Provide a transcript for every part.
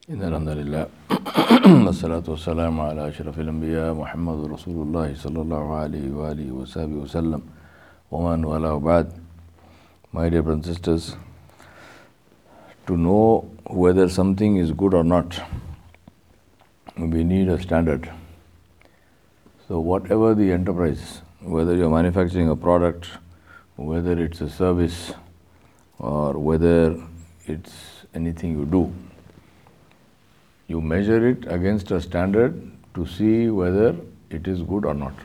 إن الحمد لله والصلاة والسلام على أشرف الأنبياء محمد رسول الله صلى الله عليه وآله وصحبه وسلم ومن والاه وبعد. My dear brothers and sisters, to know whether something is good or not, we need a standard. So whatever the enterprise, whether you're manufacturing a product, whether it's a service, or whether it's anything you do, you measure it against a standard to see whether it is good or not.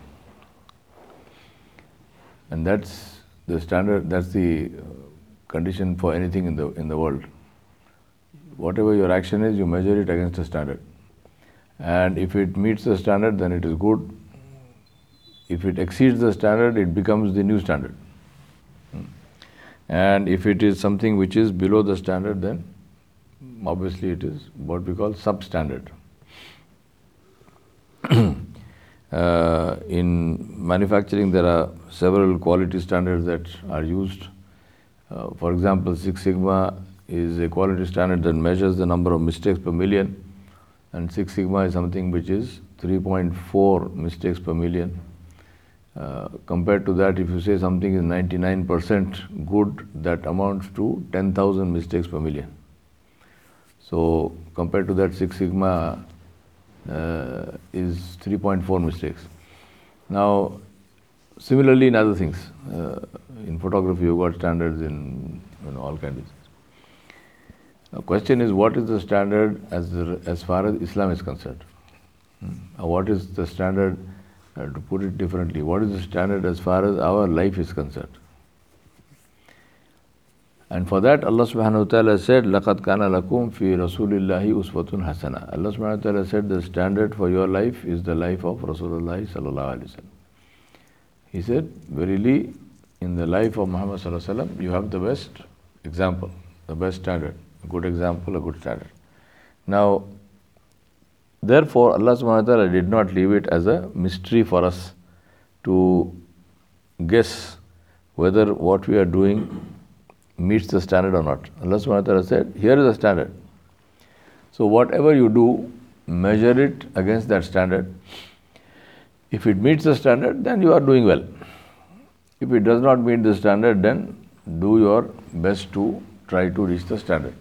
And that's the standard, that's the condition for anything in the world. Whatever your action is, you measure it against a standard. And if it meets the standard, then it is good. If it exceeds the standard, it becomes the new standard. And if it is something which is below the standard, then obviously it is what we call substandard. In manufacturing, there are several quality standards that are used. For example, Six Sigma is a quality standard that measures the number of mistakes per million, and Six Sigma is something which is 3.4 mistakes per million. Compared to that, if you say something is 99% good, that amounts to 10,000 mistakes per million. So compared to that, Six Sigma is 3.4 mistakes. Now, similarly in other things, in photography you've got standards in all kinds of things. The question is, what is the standard as far as Islam is concerned? What is the standard, to put it differently, what is the standard as far as our life is concerned? And for that, Allah subhanahu wa ta'ala said, لَقَدْ كَانَ لَكُمْ فِي رَسُولِ اللَّهِ أُسْوَةٌ حَسَنَةٌ. Allah subhanahu wa ta'ala said the standard for your life is the life of Rasulullah sallallahu alaihi wasallam. He said, verily, in the life of Muhammad sallallahu alaihi wasallam, you have the best example, the best standard, a good example, a good standard. Now, therefore, Allah subhanahu wa ta'ala did not leave it as a mystery for us to guess whether what we are doing meets the standard or not. Allah subhanahu wa ta'ala said, here is the standard. So whatever you do, measure it against that standard. If it meets the standard, then you are doing well. If it does not meet the standard, then do your best to try to reach the standard.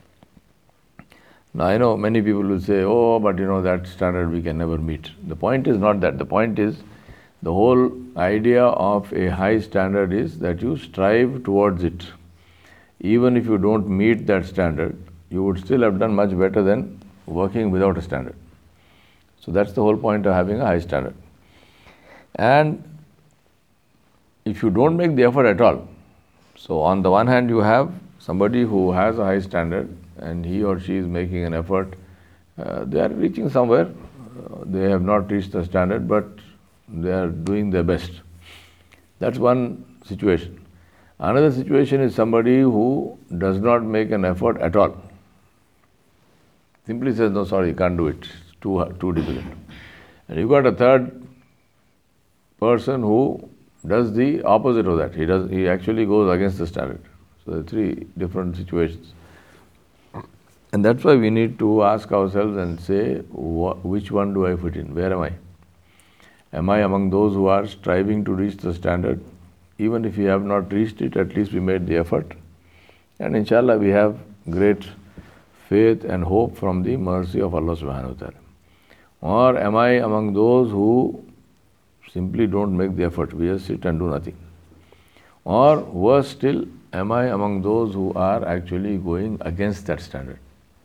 Now I know many people will say, oh, but that standard we can never meet. The point is not that. The point is, the whole idea of a high standard is that you strive towards it. Even if you don't meet that standard, you would still have done much better than working without a standard. So that's the whole point of having a high standard. And if you don't make the effort at all, so on the one hand you have somebody who has a high standard and he or she is making an effort, they are reaching somewhere, they have not reached the standard, but they are doing their best. That's one situation. Another situation is somebody who does not make an effort at all. Simply says, no, sorry, can't do it. It's too difficult. And you've got a third person who does the opposite of that. He actually goes against the standard. So there are three different situations. And that's why we need to ask ourselves and say, which one do I fit in? Where am I? Am I among those who are striving to reach the standard? Even if we have not reached it, at least we made the effort. And inshallah, we have great faith and hope from the mercy of Allah subhanahu wa ta'ala. Or am I among those who simply don't make the effort, we just sit and do nothing? Or worse still, am I among those who are actually going against that standard?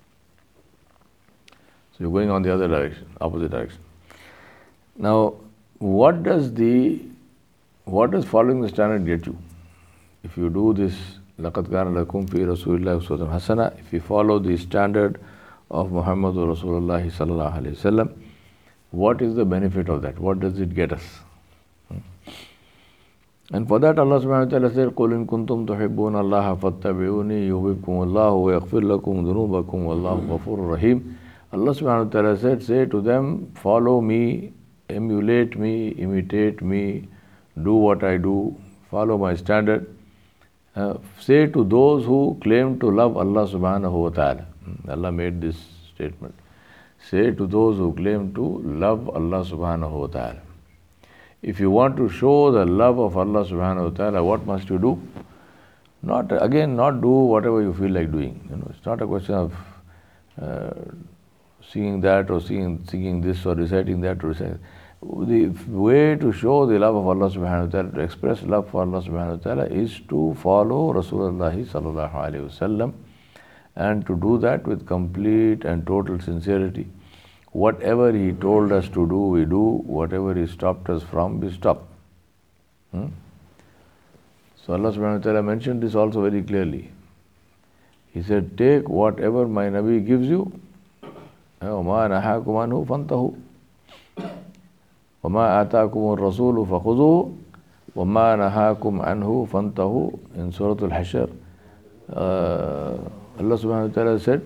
So you're going on the other direction, opposite direction. Now, what does following the standard get you? If you do this, لَقَدْ كَانَ لَكُمْ فِي رَسُولِ اللَّهِ أُسْوَةٌ حَسَنَةٌ, if you follow the standard of Muhammad Rasulullah sallallahu alaihi wasallam, what is the benefit of that? What does it get us? And for that, Allah subhanahu wa ta'ala said, قُلْ إِن كُنْتُمْ تُحِبُّونَ اللَّهَ فَاتَّبِعُونِي يُحْبِبْكُمُ اللَّهُ وَيَغْفِرْ لَكُمْ ذُنُوبَكُمْ وَاللَّهُ غَفُورٌ رَحِيمٌ. Allah subhanahu wa ta'ala said, say to them, follow me, emulate me, imitate me, do what I do, follow my standard. Say to those who claim to love Allah subhanahu wa ta'ala. Allah made this statement. Say to those who claim to love Allah subhanahu wa ta'ala. If you want to show the love of Allah subhanahu wa ta'ala, what must you do? Not do whatever you feel like doing. It's not a question of singing that or singing this or reciting that or reciting. The way to show the love of Allah subhanahu wa ta'ala, to express love for Allah subhanahu wa ta'ala, is to follow Rasulullah sallallahu alayhi wasallam, and to do that with complete and total sincerity. Whatever he told us to do, we do. Whatever he stopped us from, we stop. So Allah subhanahu wa ta'ala mentioned this also very clearly. He said, take whatever my Nabi gives you. وَمَا نَهَاكُمْ عَنْهُ فَانْتَهُوا وَمَا آتَاكُمُ الرَّسُولُ فَخُذُوهُ وَمَا نَهَاكُمْ عَنْهُ فَانْتَهُوا. In Surah Al-Hashr, Allah subhanahu wa ta'ala said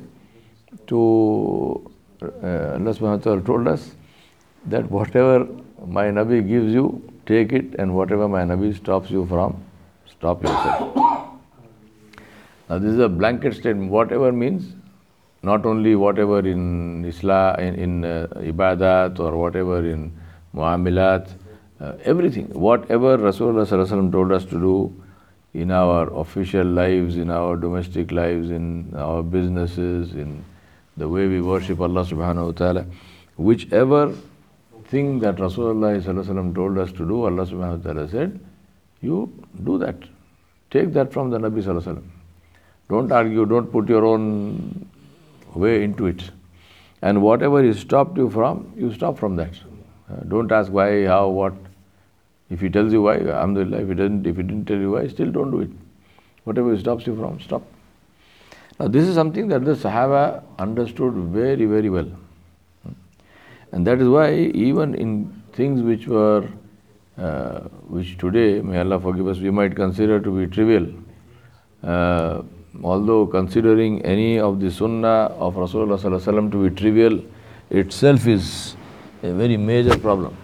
Allah subhanahu wa ta'ala told us that whatever my Nabi gives you, take it, and whatever my Nabi stops you from, stop yourself. Now this is a blanket statement. Whatever means not only whatever in Islam, in ibadat, or whatever in muamilat, everything. Whatever Rasulullah sallallahu alaihi wasallam told us to do in our official lives, in our domestic lives, in our businesses, in the way we worship Allah subhanahu wa ta'ala, whichever thing that Rasulullah sallallahu alaihi wasallam told us to do, Allah subhanahu wa ta'ala said, you do that. Take that from the Nabi sallallahu alaihi wasallam. Don't argue, don't put your own way into it. And whatever he stopped you from, you stop from that. Don't ask why, how, what. If he tells you why, alhamdulillah. If he didn't tell you why, still don't do it. Whatever he stops you from, stop. Now this is something that the Sahaba understood very, very well. And that is why even in things which were, which today, may Allah forgive us, we might consider to be trivial, although considering any of the sunnah of Rasulullah sallallahu alaihi wasallam to be trivial itself is a very major problem.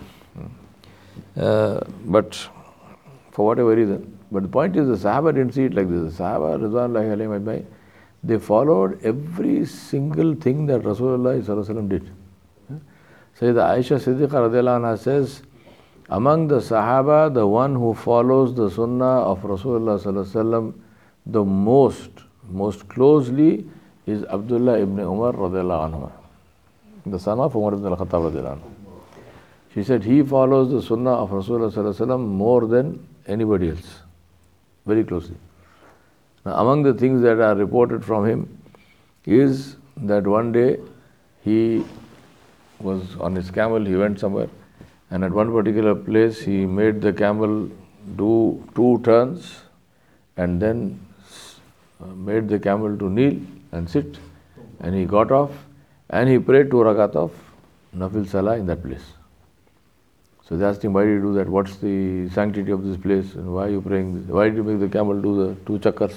But for whatever reason. But the point is, the Sahaba didn't see it like this. The Sahaba, Ridwanullahi alayhim, they followed every single thing that Rasulullah sallallahu alaihi wasallam did. Sayyidah Aisha Siddiqa radiallahu anha says, among the Sahaba, the one who follows the sunnah of Rasulullah sallallahu alaihi wasallam the most closely is Abdullah ibn Umar radiallahu anhu, the son of Umar ibn al-Khattab radiallahu anhu. She said he follows the sunnah of Rasulullah sallallahu alaihi wasallam more than anybody else, very closely. Now, among the things that are reported from him is that one day he was on his camel, he went somewhere, and at one particular place he made the camel do 2 turns and then made the camel to kneel and sit, and he got off and he prayed 2 rakat of Nafil Salah in that place. So they asked him, why did you do that? What's the sanctity of this place? And why are you praying this? Why did you make the camel do the 2 chakkars?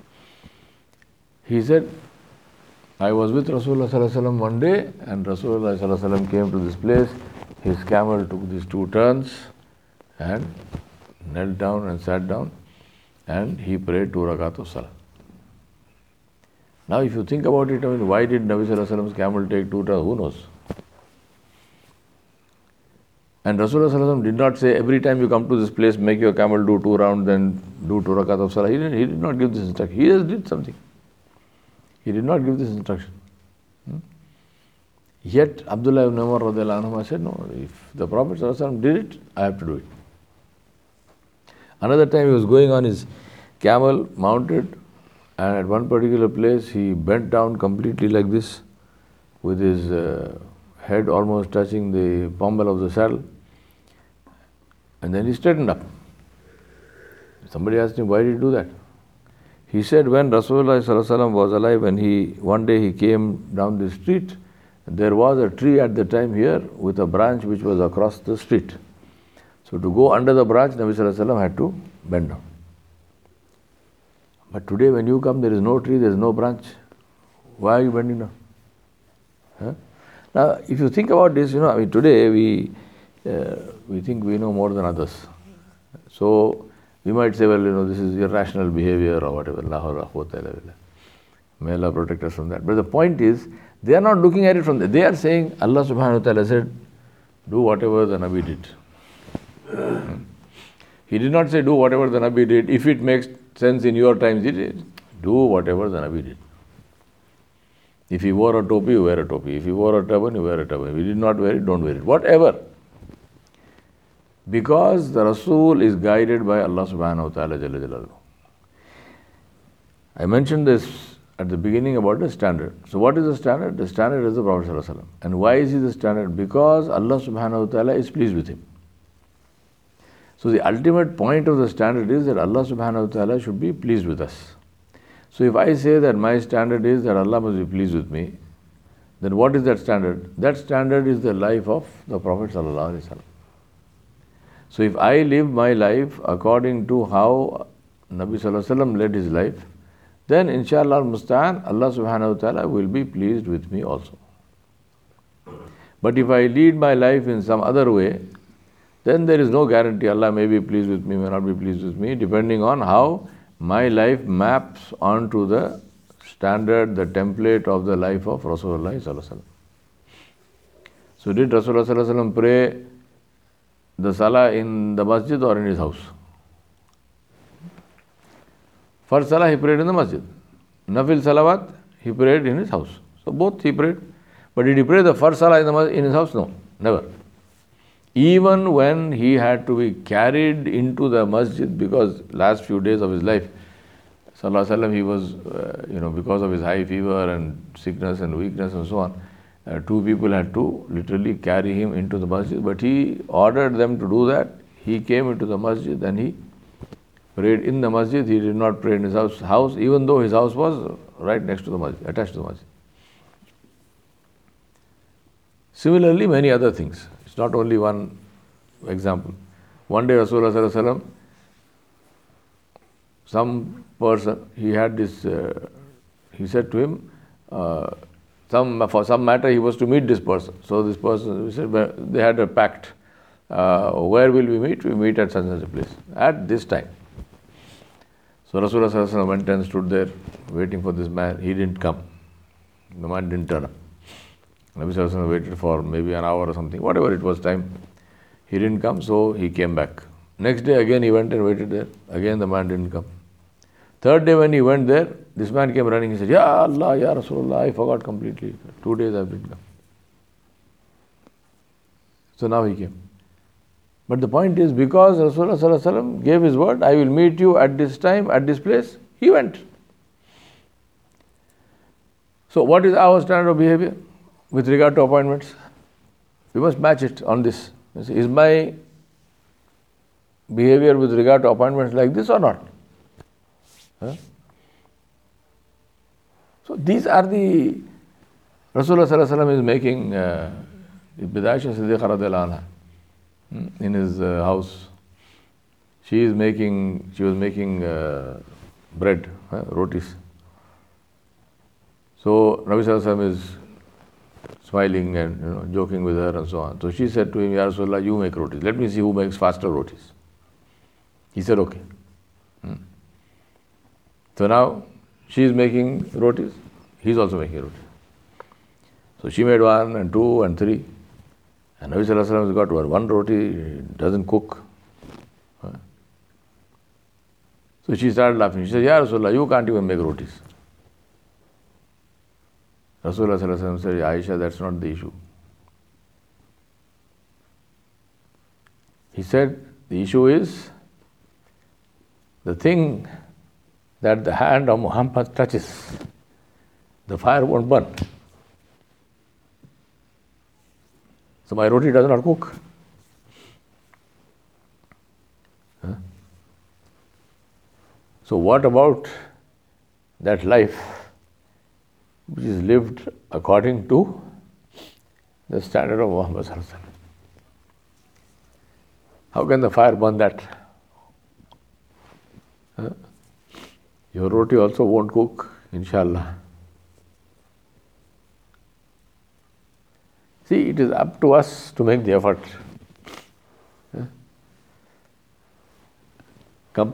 He said, I was with Rasulullah sallallahu alaihi wasallam one day, and Rasulullah sallallahu alaihi wasallam came to this place. His camel took these 2 turns and knelt down and sat down, and he prayed 2 rakat of Salah. Now if you think about it, why did Nabi sallallahu alaihi wasallam's camel take 2 turns? Who knows? And Rasulullah sallallahu alaihi wasallam did not say, every time you come to this place, make your camel do 2 rounds, then do 2 rakat of Salah. He did not give this instruction. He just did something. He did not give this instruction. Yet Abdullah ibn Umar radiallahu anhu said, no, if the Prophet sallallahu alaihi wasallam did it, I have to do it. Another time he was going on his camel, mounted, and at one particular place he bent down completely like this, with his head almost touching the pommel of the saddle, and then he straightened up. Somebody asked him, why did you do that? He said, when Rasulullah sallallahu alaihi wasallam was alive, and one day he came down the street, there was a tree at the time here with a branch which was across the street. So to go under the branch, Nabi sallallahu alaihi wasallam had to bend down. But today when you come, there is no tree, there is no branch. Why are you bending down? Huh? Now, if you think about this, today we think we know more than others. So we might say, well, this is irrational behavior or whatever. May Allah protect us from that. But the point is They are not looking at it from there. They are saying, Allah subhanahu wa ta'ala said, do whatever the Nabi did. He did not say, do whatever the Nabi did. If it makes sense in your times, he did. Do whatever the Nabi did. If he wore a topi, you wear a topi. If he wore a turban, you wear a turban. If he did not wear it, don't wear it. Whatever. Because the Rasul is guided by Allah subhanahu wa ta'ala Jalla Jalaluhu. I mentioned this at the beginning about the standard. So what is the standard? The standard is the Prophet sallallahu alaihi wasallam. And why is he the standard? Because Allah subhanahu wa ta'ala is pleased with him. So the ultimate point of the standard is that Allah subhanahu wa ta'ala should be pleased with us. So if I say that my standard is that Allah must be pleased with me, then what is that standard? That standard is the life of the Prophet sallallahu alaihi wasallam. So if I live my life according to how Nabi sallallahu alaihi wasallam led his life, then inshallah al-musta'an, Allah subhanahu wa ta'ala will be pleased with me also. But if I lead my life in some other way, then there is no guarantee Allah may be pleased with me, may not be pleased with me, depending on how my life maps onto the standard, the template of the life of Rasulullah sallallahu alaihi wasallam. So did Rasulullah sallallahu alaihi wasallam pray the salah in the masjid or in his house? First salah he prayed in the masjid. Nafil salawat he prayed in his house. So both he prayed. But did he pray the first salah in his house? No, never. Even when he had to be carried into the masjid, because last few days of his life, sallallahu alaihi wasallam, he was, because of his high fever and sickness and weakness and so on, two people had to literally carry him into the masjid. But he ordered them to do that. He came into the masjid and he prayed in the masjid. He did not pray in his house, even though his house was right next to the masjid, attached to the masjid. Similarly, many other things. It's not only one example. One day Rasulullah sallallahu alaihi wasallam, some person, he had this, he said to him, for some matter he was to meet this person. So this person, he said, they had a pact. Where will we meet? We meet at such and such a place, at this time. So Rasulullah sallallahu alaihi wasallam went and stood there waiting for this man. He didn't come. The man didn't turn up. Nabi sallallahu alaihi wasallam waited for maybe an hour or something, whatever it was time. He didn't come, so he came back. Next day again he went and waited there. Again the man didn't come. Third day when he went there, this man came running. He said, Ya Allah, Ya Rasulullah, I forgot completely. 2 days I didn't come. So now he came. But the point is, because Rasulullah sallallahu alaihi wasallam gave his word, I will meet you at this time, at this place, he went. So what is our standard of behavior with regard to appointments? We must match it on this. Is my behavior with regard to appointments like this or not? So these are the Rasulullah sallallahu alaihi wasallam is making Bidayah Siddiqa radhiyallahu anha in his house. She was making bread, rotis. So Nabi sallallahu alaihi wasallam is smiling and joking with her and so on. So she said to him, Ya Rasulullah, you make rotis. Let me see who makes faster rotis. He said, okay. So now she is making rotis, he is also making rotis. So she made 1 and 2 and 3. And Nabi sallallahu alaihi wasallam has got one roti, doesn't cook. So she started laughing. She said, Ya Rasulullah, you can't even make rotis. Rasulullah sallallahu alaihi wasallam said, Aisha, that's not the issue. He said, the issue is the thing that the hand of Muhammad touches, the fire won't burn. So my roti does not cook. So what about that life which is lived according to the standard of Muhammad sallallahu alaihi wasallam? How can the fire burn that? Your roti also won't cook, inshallah. See, it is up to us to make the effort.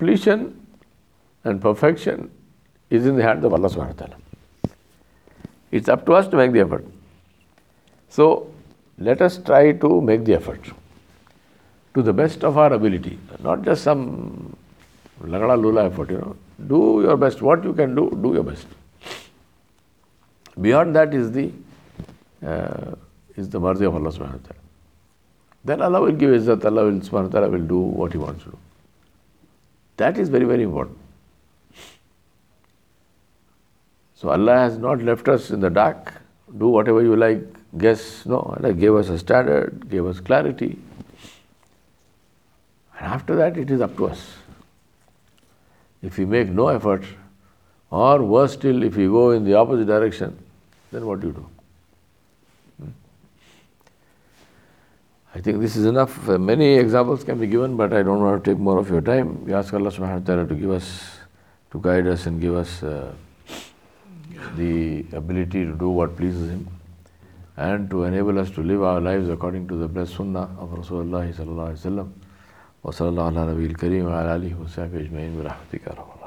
Completion and perfection is in the hands of Allah subhanahu wa ta'ala. It's up to us to make the effort. So let us try to make the effort to the best of our ability, not just some lagada lula effort, Do your best. What you can do your best. Beyond that is the mercy of Allah subhanahu wa ta'ala. Then Allah will give izzat, Allah will subhanahu wa ta'ala will do what He wants to do. That is very, very important. So Allah has not left us in the dark. Do whatever you like, guess. No, Allah gave us a standard, gave us clarity. And after that it is up to us. If we make no effort, or worse still, if we go in the opposite direction, then what do you do? I think this is enough. Many examples can be given, but I don't want to take more of your time. We ask Allah subhanahu wa ta'ala to give us, to guide us and give us the ability to do what pleases Him, and to enable us to live our lives according to the blessed sunnah of Rasulullah sallallahu alaihi wasallam. Wa sallallahu ala nabiyil kareem wa ala alihi wa sahbihi ajma'in bi rahmatika ya rabbal alamin.